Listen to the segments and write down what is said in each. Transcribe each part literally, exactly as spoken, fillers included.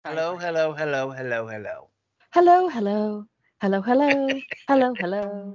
Hello, hello, hello, hello, hello. Hello, hello. Hello, hello. Hello, hello.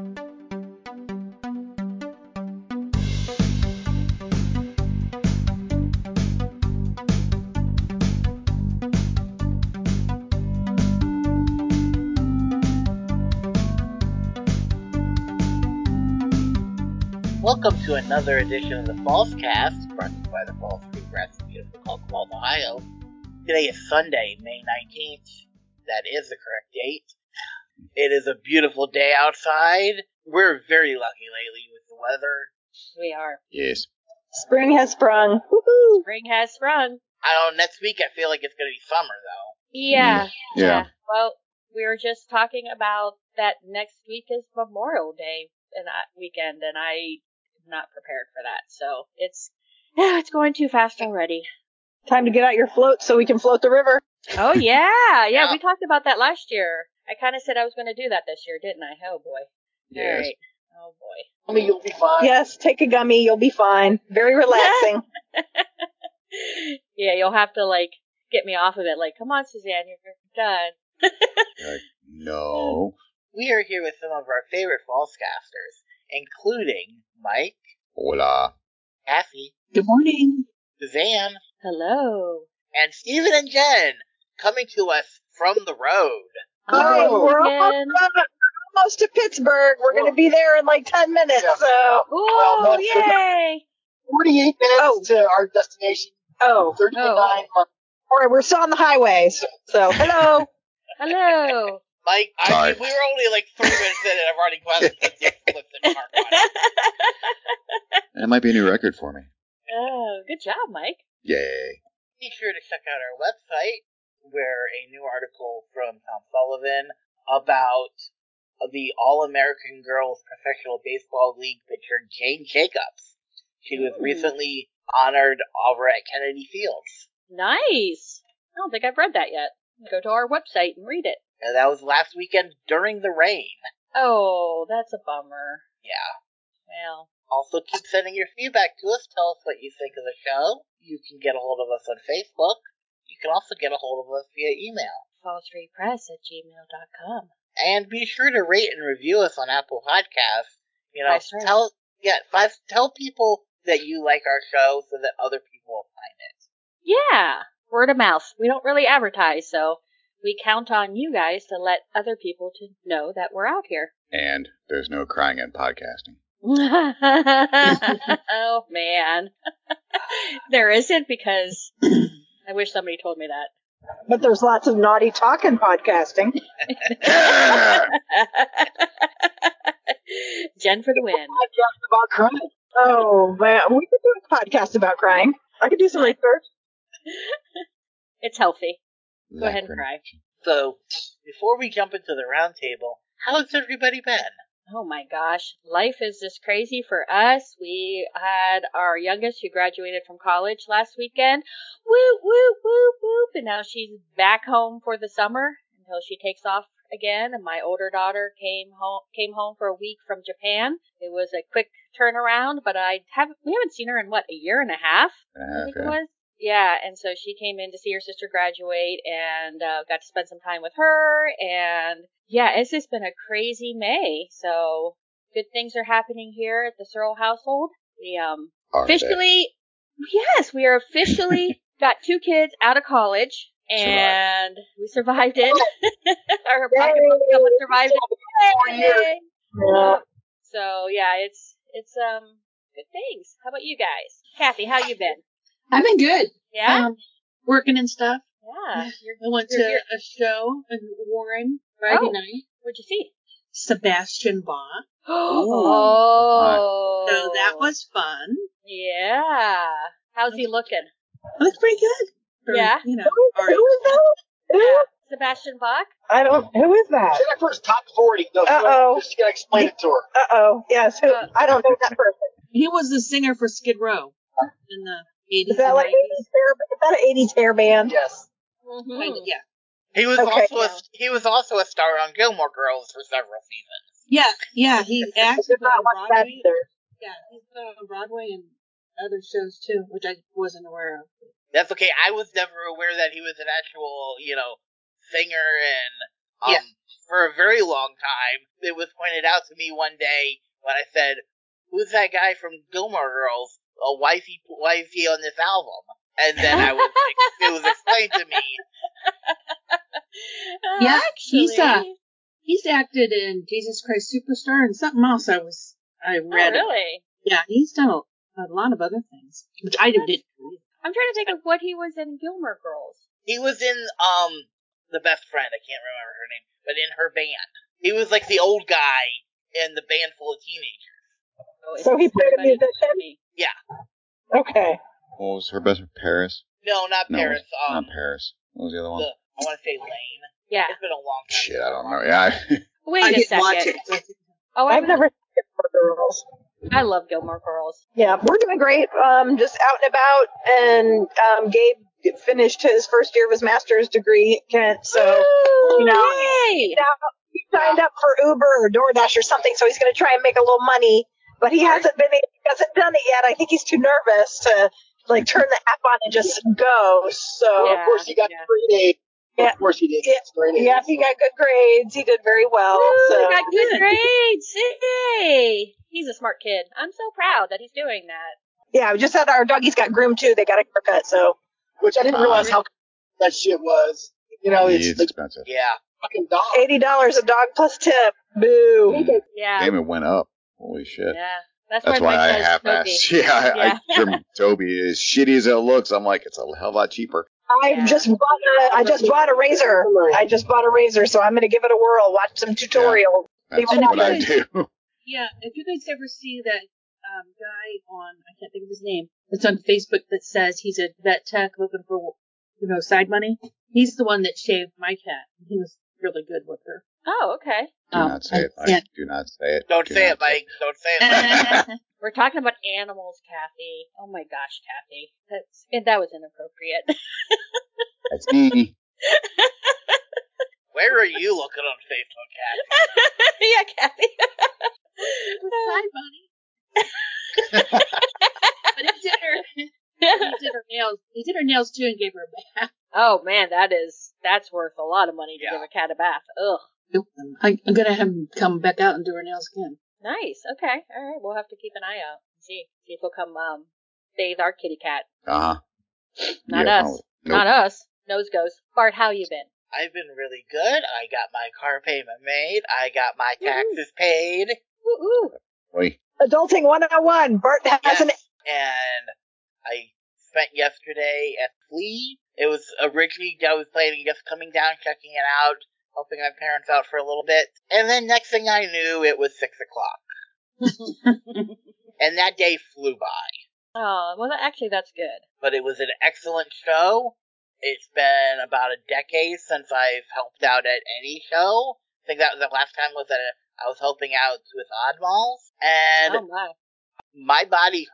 Welcome to another edition of the Falls Cast, brought to you by the Falls Free Press in beautiful Colquhoun, Ohio. Today is Sunday, May nineteenth. That is the correct date. It is a beautiful day outside. We're very lucky lately with the weather. We are. Yes. Spring has sprung. Woohoo! Spring has sprung. I don't know, next week I feel like it's going to be summer, though. Yeah, Mm, yeah. Well, we were just talking about that next week is Memorial Day and that weekend, and I am not prepared for that. So it's yeah, it's going too fast already. Time to get out your float so we can float the river. Oh yeah, yeah. Yeah. We talked about that last year. I kind of said I was going to do that this year, didn't I? Oh boy. Yes. All right. Oh boy. I mean, you'll be fine. Yes, take a gummy. You'll be fine. Very relaxing. Yeah, you'll have to like get me off of it. Like, come on, Suzanne, you're done. Like, no. We are here with some of our favorite Fallscasters, including Mike, Hola. Cassie, Good morning. Suzanne, Hello. and Stephen and Jen, coming to us from the road. Oh, we're again. almost, almost to Pittsburgh. We're going to be there in like ten minutes. Yeah. So, Oh, Well, no, yay! forty-eight minutes Oh. to our destination. oh, thirty-nine Oh. months. all right. We're still on the highway. So, so hello. Hello. Mike, I Sorry. mean, we were only like three minutes in and I've already buzzed the six flips and mark on it. That might be a new record for me. Oh, good job, Mike. Yay. Be sure to check out our website, where a new article from Tom Sullivan about the All-American Girls Professional Baseball League pitcher Jane Jacobs. She was Hmm. recently honored over at Kennedy Fields. Nice. I don't think I've read that yet. Go to our website and read it. And that was last weekend during the rain. Oh, that's a bummer. Yeah. Well, Also, keep sending your feedback to us. Tell us what you think of the show. You can get a hold of us on Facebook. You can also get a hold of us via email. fallsfreepress at gmail dot com. And be sure to rate and review us on Apple Podcasts. You know, Five stars. tell yeah, five tell people that you like our show so that other people will find it. Yeah, word of mouth. We don't really advertise, so we count on you guys to let other people to know that we're out here. And there's no crying in podcasting. Oh, man. There isn't, because I wish somebody told me that. But there's lots of naughty talk in podcasting. Jen for the win. Podcast about crying. Oh, man. We could do a podcast about crying. I could do some research. It's healthy. Go ahead and cry. So, before we jump into the roundtable, how's everybody been? Oh my gosh, life is just crazy for us. We had our youngest who graduated from college last weekend. Whoop, whoop, whoop, whoop. And now she's back home for the summer until she takes off again. And my older daughter came home, came home for a week from Japan. It was a quick turnaround, but I haven't, we haven't seen her in what, a year and a half? I think it was. Yeah, and so she came in to see her sister graduate and uh, got to spend some time with her. And yeah, it's just been a crazy May. So good things are happening here at the Searle household. We um Are they? officially, yes, we are officially got two kids out of college, and we survived it. Our pocketbook someone survived it. Yay! Yeah. So yeah, it's it's um good things. How about you guys? Kathy, how you been? I've been good. Yeah, Um, working and stuff. yeah. You're, I went you're to here. a show in Warren Friday Oh. night. What'd you see? Sebastian Bach. Oh, So that was fun. yeah. How's he looking? It was pretty good. For, Yeah. You know, Who, our who is that? Who? Yeah. Sebastian Bach. I don't. Who is that? Jennifer's top forty. No, Uh-oh. just gotta explain it to her. Uh oh. Yes. Who? Uh, I don't know that person. He was the singer for Skid Row in the eighties Is that and like nineties. eighties hair? Is that an eighties hair band? Yes. mhm. Kind of, yeah. He was Okay, also yeah. a he was also a star on Gilmore Girls for several seasons. Yeah, yeah. He I actually did put not on watch that Broadway. either. Yeah, he's put on Broadway and other shows too, which I wasn't aware of. That's okay. I was never aware that he was an actual, you know, singer, and um, Yeah. for a very long time, it was pointed out to me one day when I said, "Who's that guy from Gilmore Girls? Oh, why is he why is he on this album?" And then I was it was explained to me. Uh, Yeah, actually, he's, uh, He's acted in Jesus Christ Superstar and something else I was, I oh, read. really? Yeah, he's done a, a lot of other things, which I didn't. I'm trying to think of what he was in Gilmore Girls. He was in um the best friend. I can't remember her name, but in her band, he was like the old guy in the band full of teenagers. Oh, So he played a everybody musician? me. Okay. What was her best friend? Paris? No, not No, Paris. Um, not Paris. What was the other one? the, I want to say Lane. Yeah. It's been a long time. Shit, I don't know. Yeah. Wait I a didn't second. watch it. Oh, I've I've never seen Gilmore Girls. I love Gilmore Girls. Yeah, we're doing great. Um, just out and about, and um, Gabe finished his first year of his master's degree at Kent, so Woo, you know, yay! now he signed up for Uber or DoorDash or something, so he's going to try and make a little money. But he hasn't been, he hasn't done it yet. I think he's too nervous to like turn the app on and just go. So Yeah, of course he got yeah. straight A's. Yeah, of course he did. Yeah, straight A's. Yeah, he got good grades. He did very well. Woo, so got good Good. grades. Yay! He's a smart kid. I'm so proud that he's doing that. yeah, we just had our doggies got groomed too. They got a haircut. So which I didn't Uh, realize how that shit was. You know, it's it's like expensive. Yeah. fucking dog. Eighty dollars a dog plus tip. Boo. Mm. Yeah. Damn, it went up. Holy shit. Yeah. That's, That's why why I mine says half Toby. asked. Yeah, I, Yeah. I trimmed Toby. As shitty as it looks, I'm like, it's a hell of a lot cheaper. I Yeah. just bought a, I just bought a razor. I just bought a razor, so I'm gonna give it a whirl. Watch some tutorials. That's And if what you I guys- do. Yeah, if you guys ever see that um, guy on, I can't think of his name, that's on Facebook that says he's a vet tech looking for, you know, side money, he's the one that shaved my cat. He was really good with her. Oh, okay. Do Um, not say it, I Mike. can't- Do not say it. Don't Do say not it, Mike. Don't say it, Mike. We're talking about animals, Kathy. Oh my gosh, Kathy. That's and that was inappropriate. That's me. Where are you looking on Facebook, Kat? yeah, Kathy. Side money. But he did her, he did her nails. He did her nails too and gave her a bath. Oh man, that is that's worth a lot of money to Yeah. give a cat a bath. Ugh. Nope. I, I'm gonna have him come back out and do her nails again. Nice. Okay. All right. We'll have to keep an eye out and see see if he'll come um bathe our kitty cat. Uh huh. Not Yeah, us. oh, Not us. Nose goes. Bart, how you been? I've been really good. I got my car payment made. I got my Woo-hoo. taxes paid. Ooh, ooh. Wait. Adulting one oh one. Bart has Yes. an And I spent yesterday at Flea. It was originally, I was planning just coming down, checking it out, helping my parents out for a little bit. And then next thing I knew, it was six o'clock. And that day flew by. Oh, well, that, actually, that's good. But it was an excellent show. It's been about a decade since I've helped out at any show. I think that was the last time was that I was helping out with Oddballs. And Oh my. my body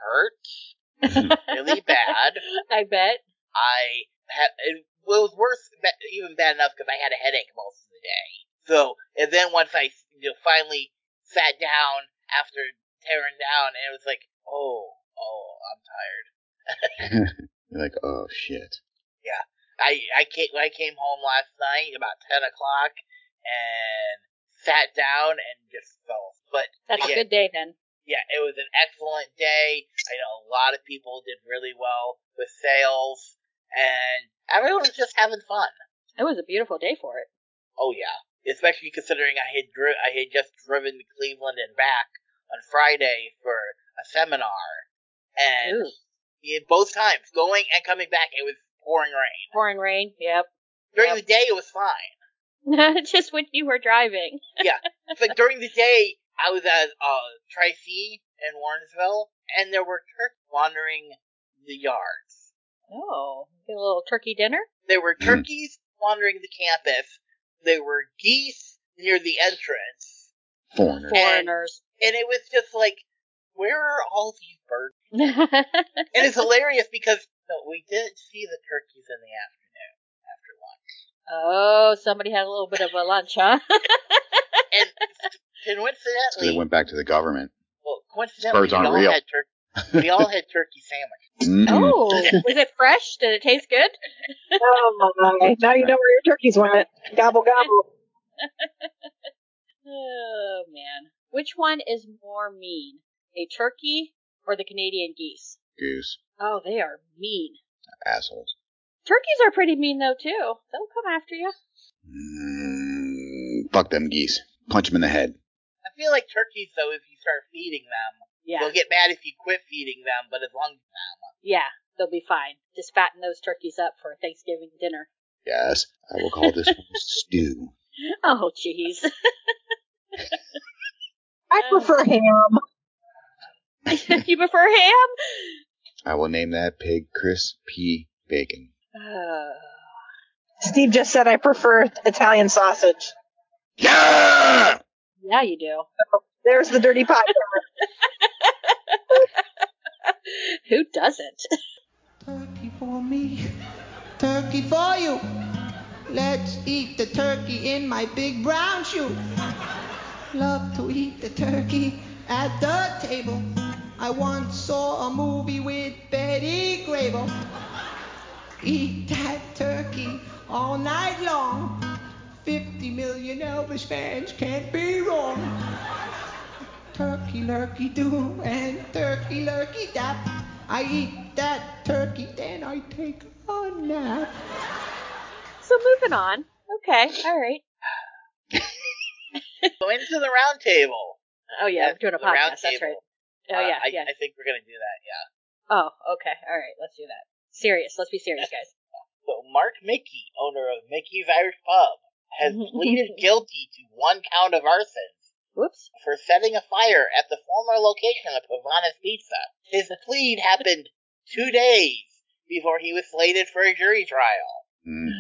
hurt really bad. I bet. I had, it was worse, even bad enough because I had a headache most of the day. So, and then once I you know, finally sat down after tearing down, and it was like, oh, oh, I'm tired. You're like, oh shit. Yeah. I, I came, I came home last night about ten o'clock and sat down and just fell. But That's again, a good day then. yeah, it was an excellent day. I know a lot of people did really well with sales, and everyone was just having fun. It was a beautiful day for it. Oh yeah, especially considering I had dri- I had just driven to Cleveland and back on Friday for a seminar, and Ooh. yeah, both times going and coming back, it was pouring rain. Pouring rain. Yep. During Yep. the day, it was fine. Just when you were driving. It's like during the day, I was at uh, Tri-C in Warrensville, and there were turkeys wandering the yards. Oh, get a little turkey dinner? There were Mm. turkeys wandering the campus. There were geese near the entrance. Foreigner. Foreigners. And it was just like, where are all these birds? And it's hilarious because no, we didn't see the turkeys in the afternoon after lunch. Oh, somebody had a little bit of a lunch, huh? And So coincidentally, they went back to the government. well, coincidentally, Birds we aren't all real. had tur- we all had turkey sandwiches. Mm. Oh, was it fresh? Did it taste good? Oh my! Now you know where your turkeys went. Gobble gobble. Oh man, which one is more mean, a turkey or the Canadian geese? Goose. Oh, they are mean. Assholes. Turkeys are pretty mean though too. They'll come after you. Mm, fuck them geese. Punch them in the head. I feel like turkeys, though, if you start feeding them, Yeah, they'll get mad if you quit feeding them, but as long as yeah, they'll be fine. Just fatten those turkeys up for Thanksgiving dinner. Yes, I will call this one stew. Oh, jeez. I prefer ham. You prefer ham? I will name that pig Chris P. Bacon. Uh, Steve just said I prefer Italian sausage. Yeah! yeah, you do. There's the dirty pot. Who doesn't? Turkey for me, turkey for you. Let's eat the turkey in my big brown shoe. Love to eat the turkey at the table. I once saw a movie with Betty Grable. Eat that turkey all night long. Fifty million Elvis fans can't be wrong. Turkey lurkey do and turkey lurkey dap. I eat that turkey, then I take a nap. So moving on. Okay, all right. Go into the round table. Oh yeah, Yes, we're doing a the round podcast. That's right. table. Oh Uh, yeah, I, yeah. I think we're going to do that, yeah. Oh, okay. All right, let's do that. Serious. Let's be serious, guys. So, Mark Mickey, owner of Mickey's Irish Pub, has pleaded guilty to one count of arson Whoops. for setting a fire at the former location of Pavana's Pizza. His plead happened two days before he was slated for a jury trial. Mm.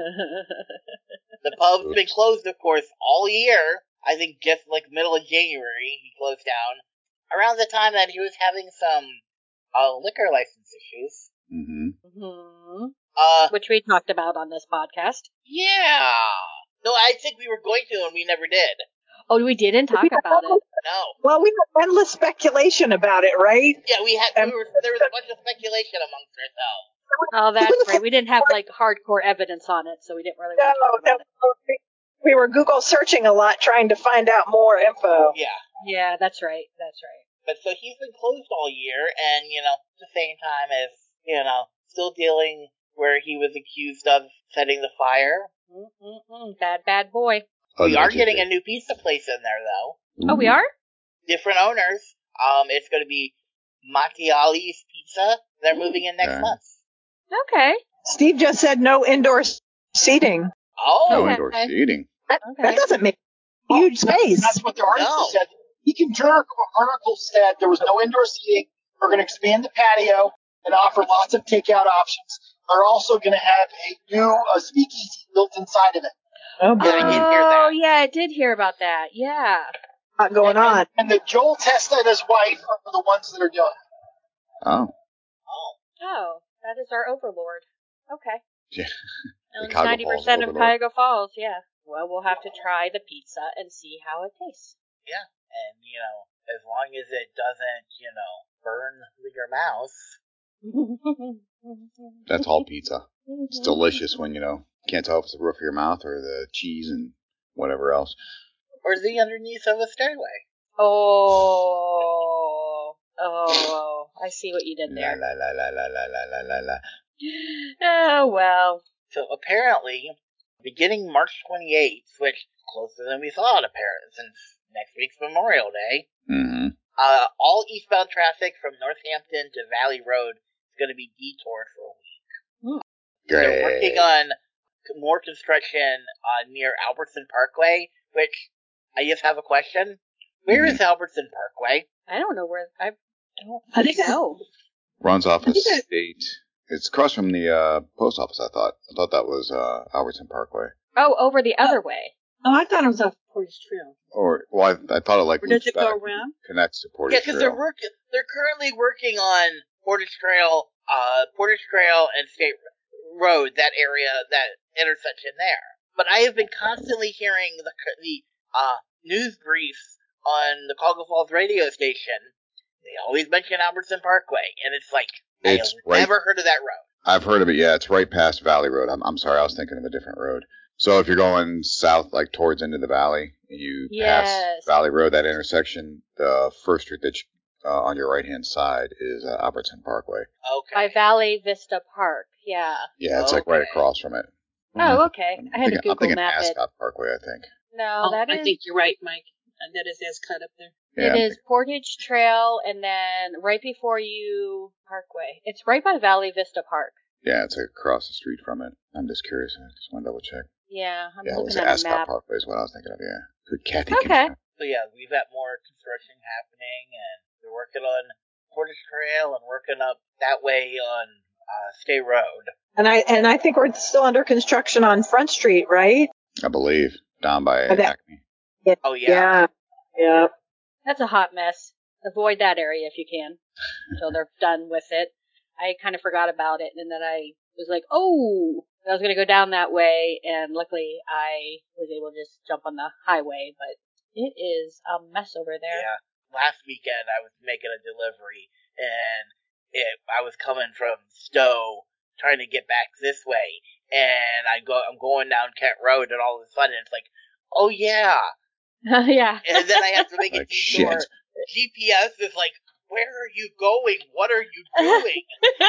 The pub's Oops. been closed, of course, all year. I think just like middle of January, he closed down. Around the time that he was having some uh, liquor license issues. Mm-hmm. hmm Uh, Which we talked about on this podcast. yeah. No, I think we were going to, and we never did. Oh, we didn't talk about it. No. Well, we had endless speculation about it, right? Yeah, we had. Um, We were. There was a bunch of speculation amongst ourselves. Oh, that's right. We didn't have like hardcore evidence on it, so we didn't really No, want to talk about no, it. we were Google searching a lot trying to find out more info. Yeah. Yeah, that's right. That's right. But so he's been closed all year, and, you know, at the same time as, you know, still dealing where he was accused of setting the fire. Mm-mm-mm. Bad, bad boy. We are Allegedly. getting a new pizza place in there, though. Oh, we are? Different owners. Um, it's going to be Macchiali's Pizza. They're moving in next Okay. month. Okay. Steve just said no indoor seating. Oh, No Okay. indoor seating. That, Okay. that doesn't make huge space. That's what the article No. said. He can jerk. The article said there was no indoor seating. We're going to expand the patio and offer lots of takeout options. They're also going to have a new uh, speakeasy built inside of it. Oh, Yeah, I did hear that. Oh, yeah, I did hear about that. Yeah. not going and, on. And, and the Joel Testa and his wife are the ones that are doing it. Oh. oh. Oh, that is our overlord. Okay. Yeah. And The Cuyahoga ninety Falls percent of overlord. Cuyahoga Falls, yeah. Well, we'll have to try the pizza and see how it tastes. Yeah. And, you know, as long as it doesn't, you know, burn your mouth. That's all pizza. It's delicious when, you know, can't tell if it's the roof of your mouth or the cheese and whatever else. Or the underneath of a stairway. Oh. Oh. I see what you did La there. la la la la la la la la la. Oh, well. So apparently, beginning March twenty-eighth, which closer than we thought, apparently, since next week's Memorial Day, Mm-hmm. uh, all eastbound traffic from Northampton to Valley Road is going to be detoured for a week. They're Great. working on more construction uh, near Albertson Parkway, which I just have a question. Where is Albertson Parkway? I don't know where. I don't I think that- know. Runs off I a think that- state. It's across from the uh, post office, I thought. I thought that was uh, Albertson Parkway. Oh, over the other way. Oh, I thought it was off Portage Trail. Or, well, I, I thought it like Or does loops it back, go around? connects to Yeah, Portage because Trail. they're working. They're currently working on Portage Trail, uh, Portage Trail and State Road. That area, that intersection there. But I have been constantly hearing the the uh, news briefs on the Cuyahoga Falls radio station. They always mention Albertson Parkway, and it's like It's I have right. never heard of that road. I've heard of it. Yeah, it's right past Valley Road. I'm I'm sorry, I was thinking of a different road. So if you're going south, like towards into the valley, and you Yes. pass Valley Road, that intersection, the first street that you, uh, on your right hand side is uh, Albertson Parkway. Okay. By Valley Vista Park. Yeah. Yeah, it's like right Okay. across from it. Oh, okay. I'm I had to thinking, I'm Google thinking map it. Ascot Parkway, I think. No, Oh, that I is. think you're right, Mike. And that is Ascot up there. Yeah, It I'm is Portage Trail, and then right before you Parkway. It's right by Valley Vista Park. Yeah, it's across the street from it. I'm just curious. I just want to double check. Yeah, I'm Yeah, it was looking at a Ascot map. Parkway is what I was thinking of. Yeah, good Kathy. Okay. So yeah, we've got more construction happening, and we're working on Portage Trail and working up that way on uh, State Road. And I and I think we're still under construction on Front Street, right? I believe down by Okay. Acme. Yeah. Oh yeah. Yeah. Yeah. That's a hot mess. Avoid that area if you can until they're done with it. I kind of forgot about it, and then I was like, oh, I was going to go down that way, and luckily I was able to just jump on the highway, but it is a mess over there. Yeah. Last weekend I was making a delivery, and it I was coming from Stowe trying to get back this way, and I go I'm going down Kent Road, and all of a sudden it's like, oh yeah, Yeah. and then I have to make a Like, detour. shit. G P S is like, where are you going? What are you doing?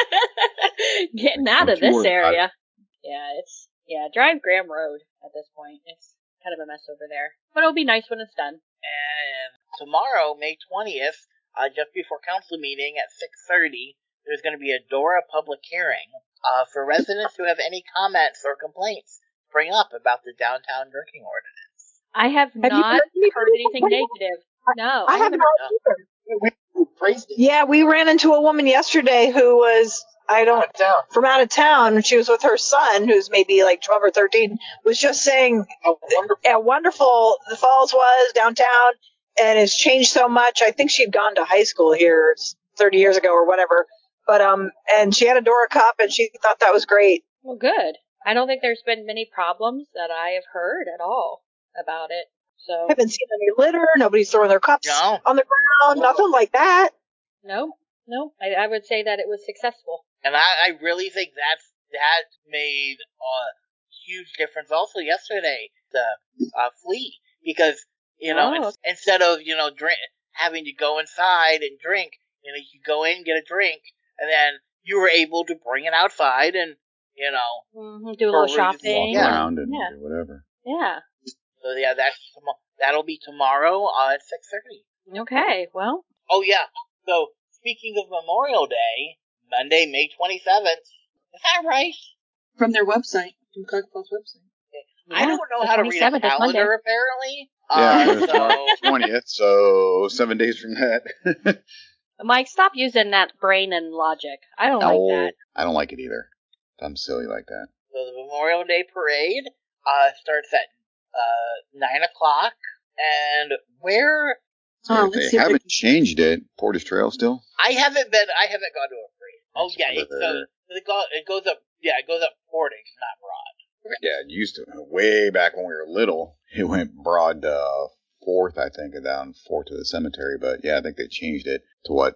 Getting out of Don't you this worry about area. Yeah, it's, yeah, drive Graham Road at this point. It's kind of a mess over there. But it'll be nice when it's done. And tomorrow, May twentieth, uh, just before council meeting at six thirty, there's going to be a DORA public hearing uh, for residents who have any comments or complaints to bring up about the downtown drinking ordinance. I have, Have you not heard anything heard anything about it? negative. No, I haven't heard either. We, we praised it. Yeah, we ran into a woman yesterday who was, I don't, Out of town. from out of town. She was with her son, who's maybe like twelve or thirteen, was just saying How wonderful. how wonderful the Falls was downtown and it's changed so much. I think she'd gone to high school here thirty years ago or whatever. But, um, and she had a Dora cup and she thought that was great. Well, good. I don't think there's been many problems that I have heard at all about it. So, I haven't seen any litter. Nobody's throwing their cups No. on the ground. Nothing like that. no, no, I, I would say that it was successful. And I, I really think that's that made a huge difference also yesterday, the uh, flea. Because, you know, Oh. ins- instead of, you know, drink, having to go inside and drink, you know, you go in, get a drink, and then you were able to bring it outside and, you know, Mm-hmm. Do a Or little we just shopping. Walk Yeah. around and Yeah. do whatever. Yeah. so yeah, that's, tomo- that'll be tomorrow uh, at six thirty. Okay. Well, Oh yeah, so speaking of Memorial Day, Monday, May twenty-seventh, is that right? From their website, from Cook Falls website. I yeah, don't know the how to read a twenty-seventh is Monday. calendar, apparently. Yeah, Uh, it's so, March twentieth, so seven days from that. Mike, stop using that brain and logic. I don't No, like that. I don't like it either. I'm silly like that. so the Memorial Day parade uh, starts at uh, nine o'clock, and where So Oh, if let's they see if I haven't can- changed it, Portage Trail still? I haven't been, I haven't gone to a parade. Oh That's yeah, it, so where- it, go, it goes up, yeah, it goes up Portage, not Broad. Yeah, it used to. Way back when we were little, it went broad uh, fourth, I think, and down fourth to the cemetery. But yeah, I think they changed it to what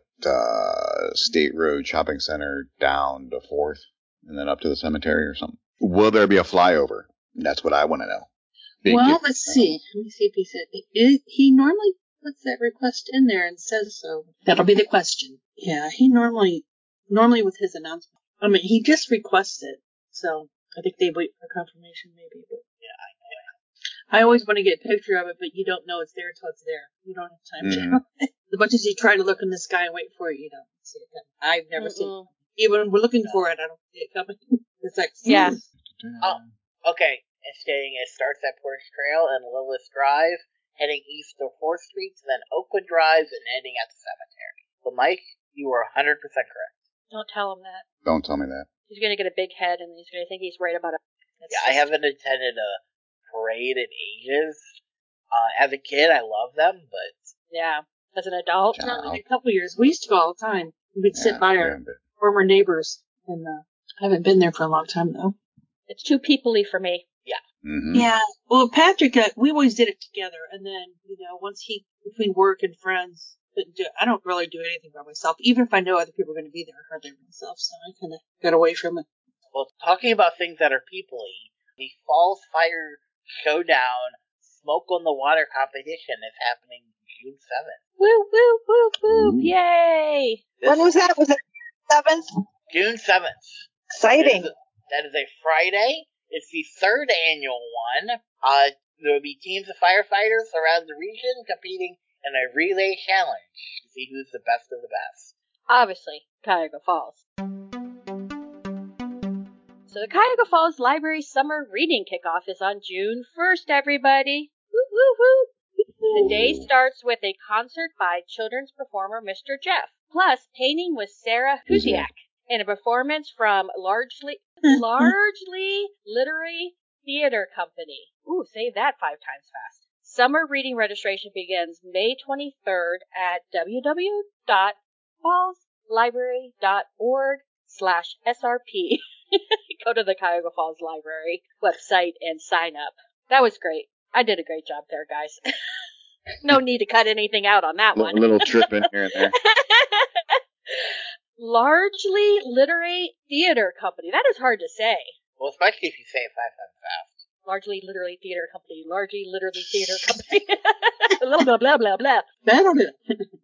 uh, State Road Shopping Center down to fourth, and then up to the cemetery or something. Will there be a flyover? That's what I want to know. Big well, difference. let's see. Let me see if he said it, he normally puts that request in there and says so. That'll be the question. Yeah, he normally normally with his announcement. I mean, he just requests it, so I think they wait for confirmation, maybe. But yeah, I know. I always want to get a picture of it, but you don't know it's there until it's there. You don't have time Mhm. to. As much as you try to look in the sky and wait for it, you don't see it coming. I've never seen Mm-mm. it. Even when we're looking for it, I don't see it coming. It's like Yeah. Oh, okay. And staying, it starts at Portage Trail and Lillis Drive, heading east to fourth Street, then Oakwood Drive, and ending at the cemetery. So, Mike, you were one hundred percent correct. Don't tell him that. Don't tell me that. He's gonna get a big head, and he's gonna think he's right about it. It's Yeah, I just- haven't attended a parade in ages. Uh, as a kid, I love them, but Yeah. As an adult, Yeah. Not in a couple years. We used to go all the time. We'd sit Yeah, by we our haven't been. former neighbors, and uh, I haven't been there for a long time though. it's too people-y for me. Mhm. Yeah. Well, Patrick, uh, we always did it together, and then you know, once he between work and friends, I don't really do anything by myself. Even if I know other people are going to be there, I hardly by myself, so I kind of got away from it. Well, talking about things that are people-y, the Falls Fire Showdown Smoke on the Water competition is happening June seventh. Woo, woo, woo, woo, yay! This When was that? Was it seventh? June seventh. Exciting. That is, that is a Friday. It's the third annual one. Uh, there will be teams of firefighters around the region competing in a relay challenge to see who's the best of the best. Obviously, Cuyahoga Falls. So the Cuyahoga Falls Library Summer Reading Kickoff is on June first, everybody. Woo, woo, woo. The day starts with a concert by children's performer Mister Jeff, plus painting with Sarah Huziak, and a performance from Largely Largely Literary Theater Company. Ooh, say that five times fast. Summer reading registration begins May twenty-third at www.fallslibrary.org slash SRP. Go to the Cuyahoga Falls Library website and sign up. That was great. I did a great job there, guys. No need to cut anything out on that one. A little trip in here and there. Largely Literary Theater Company. That is hard to say. Well, especially if you say it five times fast. Largely Literary Theater Company. Largely Literary Theater Company. blah, blah, blah, blah, blah. That'll do.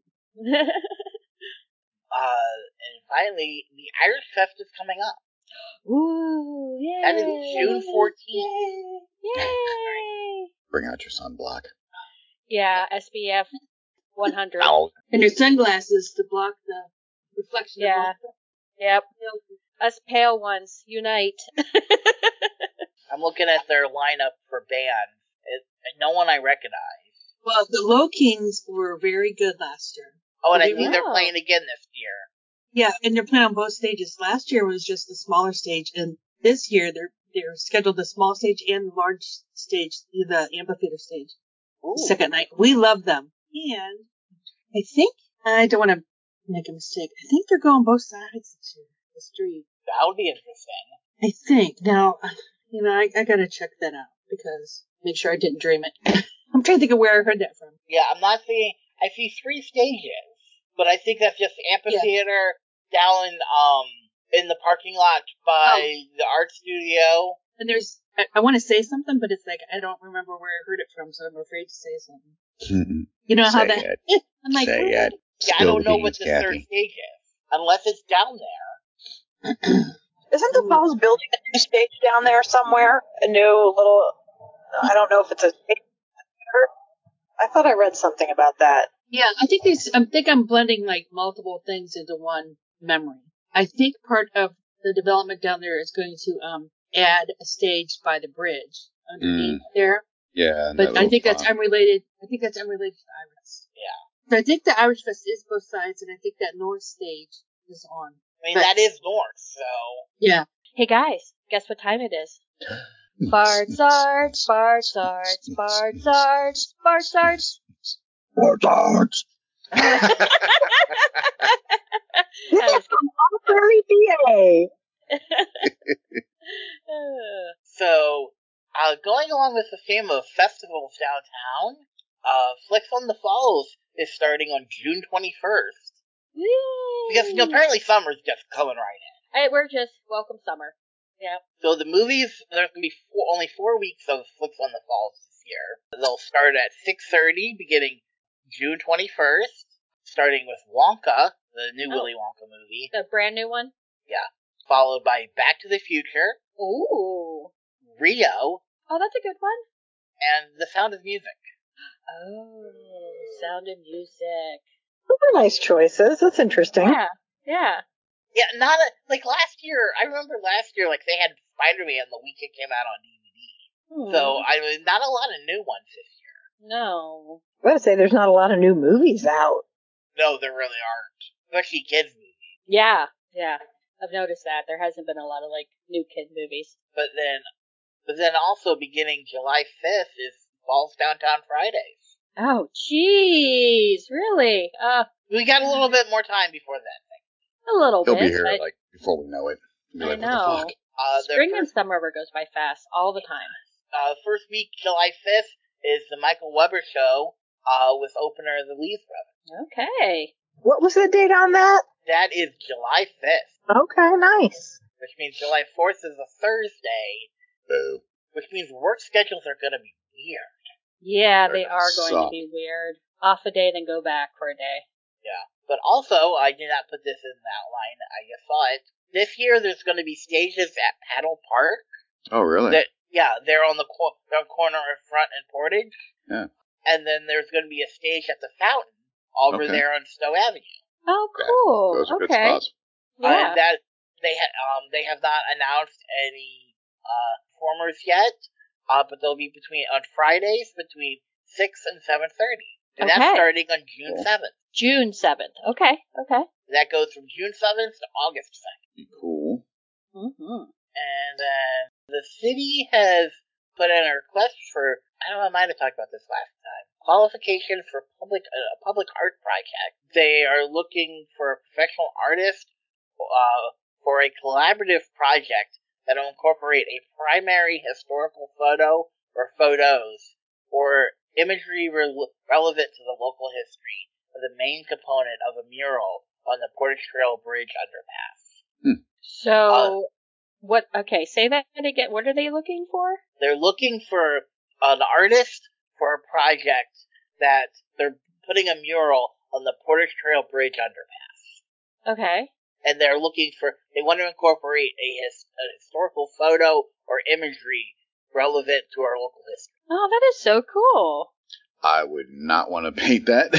Uh, and finally, the Irish Fest is coming up. Ooh, yay. That is June fourteenth. Yay. Yay. Bring out your sunblock. Yeah, S P F one hundred. Ow. And your sunglasses to block the reflection. Yeah. Of Yep. Us pale ones, unite. I'm looking at their lineup for bands. It, no one I recognize. Well, the Low Kings were very good last year. Oh, and I They think were? they're playing again this year. Yeah, and they're playing on both stages. Last year was just the smaller stage, and this year they're they're scheduled the small stage and the large stage, the amphitheater stage. Ooh. Second night. We love them. And I think, I don't want to make a mistake, I think they're going both sides of the street. That would be interesting. I think. Now, you know, I, I got to check that out because make sure I didn't dream it. I'm trying to think of where I heard that from. Yeah, I'm not seeing. I see three stages, but I think that's just amphitheater down in, um in the parking lot by Oh. the art studio. And there's, I, I want to say something, but it's like I don't remember where I heard it from, so I'm afraid to say something. You know how Say that? it. I'm like, Say what? it. Yeah, I Spill don't the know beans, what the Kathy. third stage is, unless it's down there. Isn't the Falls building a new stage down there somewhere? A new little, I don't know if it's a stage. I thought I read something about that. Yeah, I think there's, I think I'm blending like multiple things into one memory. I think part of the development down there is going to um add a stage by the bridge underneath Mm. there. Yeah. and But that I little think that's pond. unrelated. I think that's unrelated to the Irish. Yeah. So I think the Irish Fest is both sides, and I think that north stage is on. I mean, But- that is north, so. Yeah. Hey guys, guess what time it is? Bards arts, bards arts, bards arts, bards arts. Bards arts. This is from Library B A. So, uh, going along with the theme of festivals downtown, uh, Flicks on the Falls is starting on June twenty-first. Because, you know, apparently summer's just coming right in. Hey, we're just welcome summer. Yeah. So the movies, there's going to be four, only four weeks of Flicks on the Falls this year. They'll start at six thirty, beginning June twenty-first, starting with Wonka, the new Oh. Willy Wonka movie, The brand new one. followed by Back to the Future, Ooh. Rio, Oh, that's a good one. and The Sound of Music. Oh, Sound of Music. Those are nice choices. That's interesting. Yeah. Yeah. Yeah, not a, like last year, I remember last year, like, they had Spider-Man the week it came out on D V D. Hmm. So, I mean, not a lot of new ones this year. No. I gotta say, there's not a lot of new movies out. No, there really aren't. Especially kids' movies. Yeah. Yeah. I've noticed that there hasn't been a lot of like new kid movies. But then, but then also beginning July fifth is Falls Downtown Fridays. Oh, jeez. Really? Uh, We got a little bit more time before then. a little He'll bit. be here but like before we know it. We'll be I like, what know. the fuck? Uh, their Spring and first, summer goes by fast all the time. uh, first week, July fifth, is the Michael Weber Show, uh, with opener The Lees Brothers. Okay. What was the date on that? That is July fifth, Okay, nice. which means July fourth is a Thursday, Boo. which means work schedules are going to be weird. Yeah, They're they gonna are going to suck. be weird. Off a day, then go back for a day. Yeah. But also, I did not put this in the outline. I just saw it. This year, there's going to be stages at Paddle Park. Oh, really? That yeah, they're on the cor- they're on corner of Front and Portage. Yeah. And then there's going to be a stage at the Fountain over Okay. there on Stowe Avenue. Oh, Yeah, cool. Those are good okay. spots. Uh, Yeah. and that they ha- um they have not announced any uh performers yet. Uh, but they'll be between on Fridays between six and seven thirty, and that's Okay. starting on June Cool. seventh. June seventh. Okay. Okay. That goes from June seventh to August second. Cool. Mm-hmm. And then the city has put in a request for, I don't know, I might have talked about this last time, qualification for public uh, a public art project. They are looking for a professional artist uh, for a collaborative project that will incorporate a primary historical photo or photos or imagery re- relevant to the local history of the main component of a mural on the Portage Trail Bridge underpass. So, Uh, what? Okay, say that again. What are they looking for? They're looking for an artist for a project that they're putting a mural on the Portage Trail Bridge underpass. Okay. And they're looking for, they want to incorporate a, his, a historical photo or imagery relevant to our local history. Oh, that is so cool. I would not want to paint that.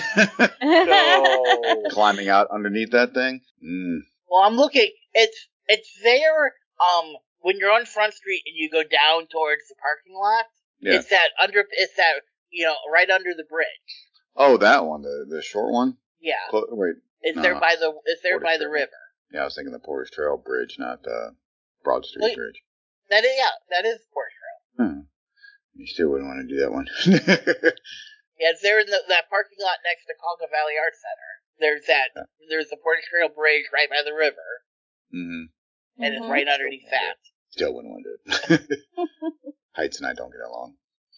So, Climbing out underneath that thing? Mm. well, I'm looking, it's, it's there, um, when you're on Front Street and you go down towards the parking lot. Yeah. It's that under, it's that, you know, right under the bridge. Oh, that one, the the short one? Yeah. Clo- wait. It's no. there by the, it's there Portage by the Trail. river. Yeah, I was thinking the Portage Trail Bridge, not uh, Broad Street Wait. Bridge. That is, yeah, that is Portage Trail. Hmm. You still wouldn't want to do that one. Yeah, it's there in the, that parking lot next to Conga Valley Arts Center. There's that, Yeah. there's the Portage Trail Bridge right by the river, mm-hmm. and it's Mhm. right underneath that. Still wouldn't want to do it. Heights and I don't get along.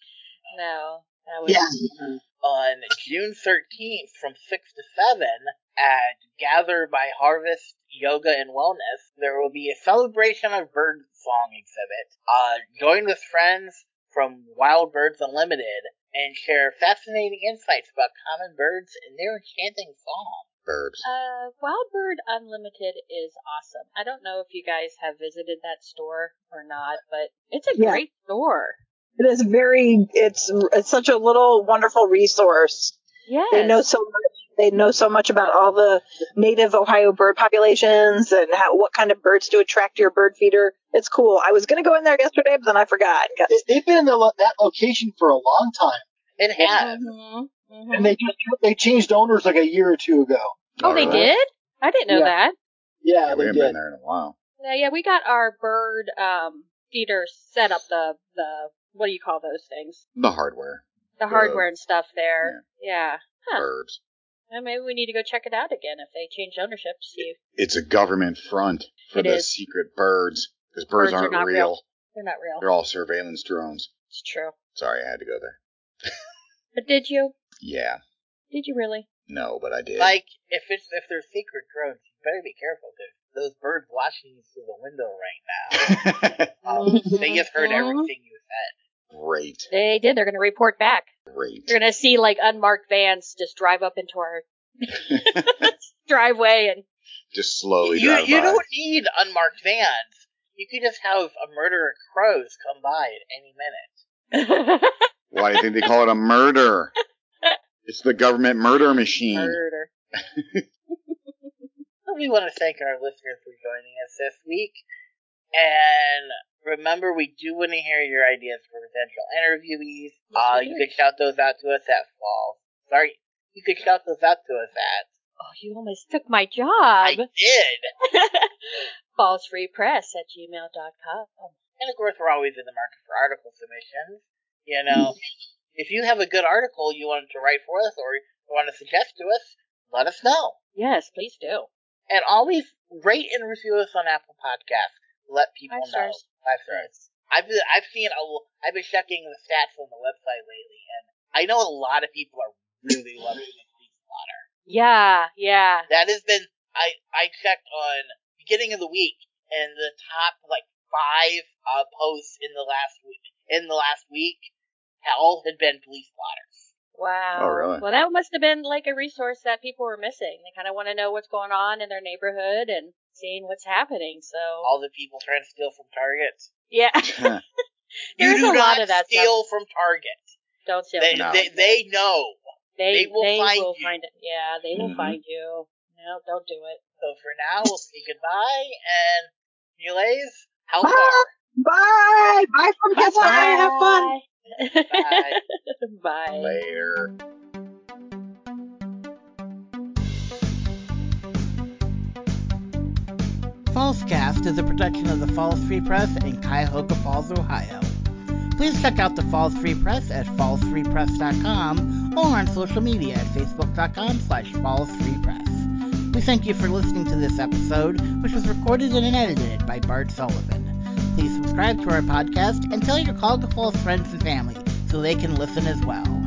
No, that was. Yeah. On June thirteenth from six to seven at Gather by Harvest Yoga and Wellness, there will be a celebration of bird song exhibit. Uh, join with friends from Wild Birds Unlimited and share fascinating insights about common birds and their enchanting song. Burbs. Uh, Wild Bird Unlimited is awesome. I don't know if you guys have visited that store or not, but it's a Yeah. great store. It is very. It's it's such a little wonderful resource. Yes. They know so much. They know so much about all the native Ohio bird populations and how what kind of birds to attract to your bird feeder. It's cool. I was gonna go in there yesterday, but then I forgot. They- They've been in the, lo- that location for a long time, It has. Mhm. Mhm. and they just they changed owners like a year or two ago. Oh, they really? did? I didn't know Yeah. that. Yeah, Yeah, we they haven't did. been there in a while. Yeah, yeah, we got our bird um feeder set up. The the what do you call those things? The hardware. The The- hardware and stuff there. Yeah. Huh. Burbs. Well, maybe we need to go check it out again if they changed ownership to see if It's a government front for It the is. secret birds. Because birds, Birds are aren't not real. real. they're not real. They're all surveillance drones. It's true. Sorry, I had to go there. But did you? Yeah. Did you really? No, but I did. Like, if it's if they're secret drones, you better be careful, because those birds watching you through the window right now, um, they just heard Mhm. everything you said. Great. They did. They're going to report back. Great. You're going to see like unmarked vans just drive up into our driveway and Just slowly You drive you by. don't need unmarked vans. You could just have a murder of crows come by at any minute. Why do you think they call it a murder? It's the government murder machine. murder. We want to thank our listeners for joining us this week. And remember, we do want to hear your ideas for potential interviewees. Yes, uh, we you do. could shout those out to us at fall. Sorry, you could shout those out to us at. Oh, you almost took my I job. did. Fallsfreepress at gmail dot com. And of course, we're always in the market for article submissions. You know, if you have a good article you want to write for us or you want to suggest to us, let us know. Yes, please do. And always rate and review us on Apple Podcasts. Let people Five know. stars. Five stars. I've been, I've seen a, I've been checking the stats on the website lately, and I know a lot of people are really loving the Police Slaughter. Yeah, yeah. That has been, I, I checked on beginning of the week, and the top, like, five uh, posts in the last week, in the last week, hell, had been police blotters. Wow. Oh, really? Well, that must have been like a resource that people were missing. They kind of want to know what's going on in their neighborhood and seeing what's happening. So All the people trying to steal from Target. yeah, You there's do a not lot of that steal stuff. from Target. Don't steal. They, from No. they, Target. they know. They they will find will you. find it. Yeah, they will Mhm. find you. No, don't do it. So for now, we'll say goodbye, and Mulays, how Bye. far? Bye. Bye from Pittsburgh. Have fun. Bye. Bye. Later. Fallscast is a production of the Falls Free Press in Cuyahoga Falls, Ohio. Please check out the Falls Free Press at falls free press dot com or on social media at facebook dot com slash falls free press. We thank you for listening to this episode, which was recorded and edited by Bart Sullivan. Please subscribe to our podcast and tell your Cuyahoga Falls friends and family so they can listen as well.